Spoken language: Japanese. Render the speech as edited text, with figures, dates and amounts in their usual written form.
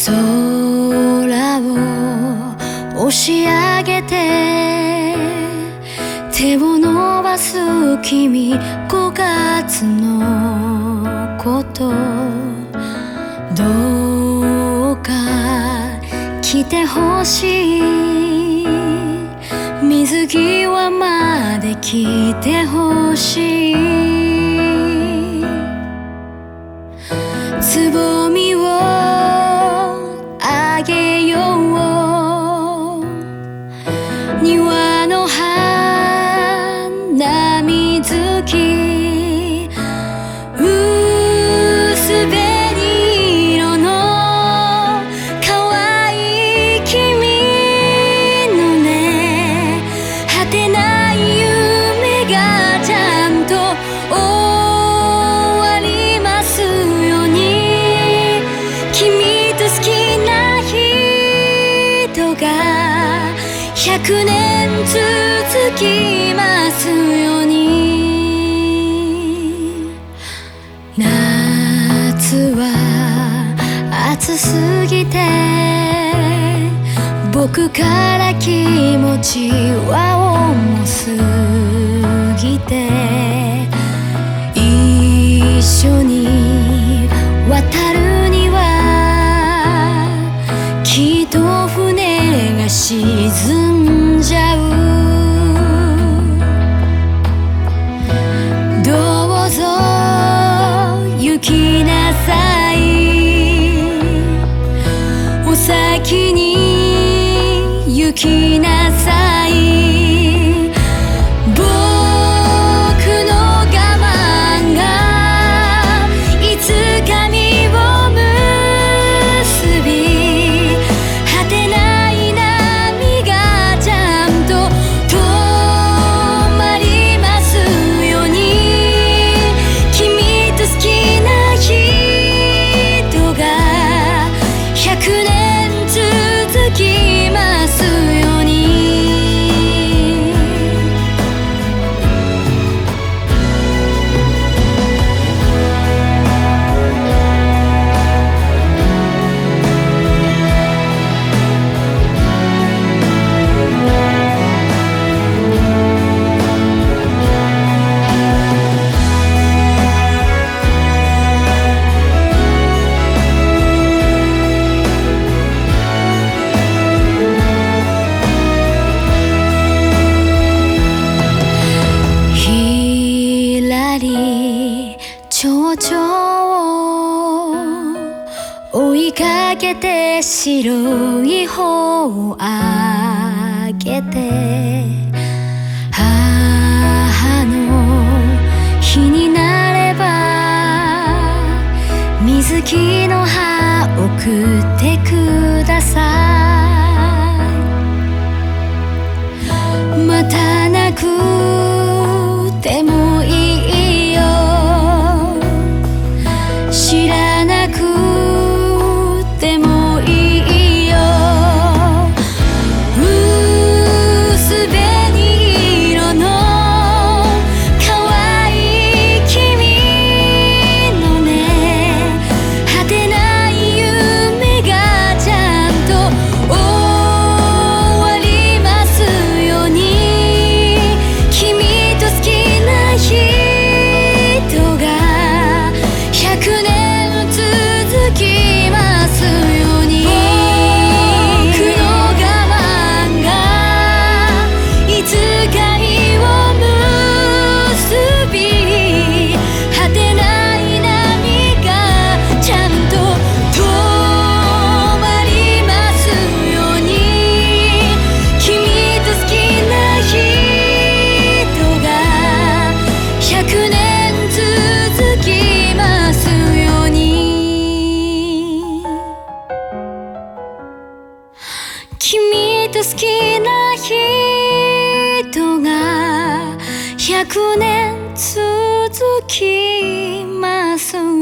空を押し上げて手を伸ばす君、5月のことどうか来てほしい、水際まで来てほしい、つぼみをあげよう、庭の花水木、薄紅色の可愛い君のね、果てない夢がちゃんと終わりますように、君と好きな人が100年続きますように。夏は暑すぎて僕から気持ちは重すぎて、一緒に渡るにはきっと船が沈んじゃう。どうぞ行きなさい、お先に行きなさい、僕の我慢がいつか実を結び、果てない波がちゃんと止まりますように、君と好きな人が100年続きますように。ひらり蝶々追いかけて白い帆をあげて、母の日になれば水木の葉送ってください、またなくてもいいよ、知らなくてもいいよ、薄紅色の可愛い君のね、果てない夢がちゃんと終わりますように、君と好きな人が100年続きますように、僕の我慢がいつか実を結び、果てない波がちゃんと止まりますように、君と好きな人が100年続きますように、君と好きな人が100年続きます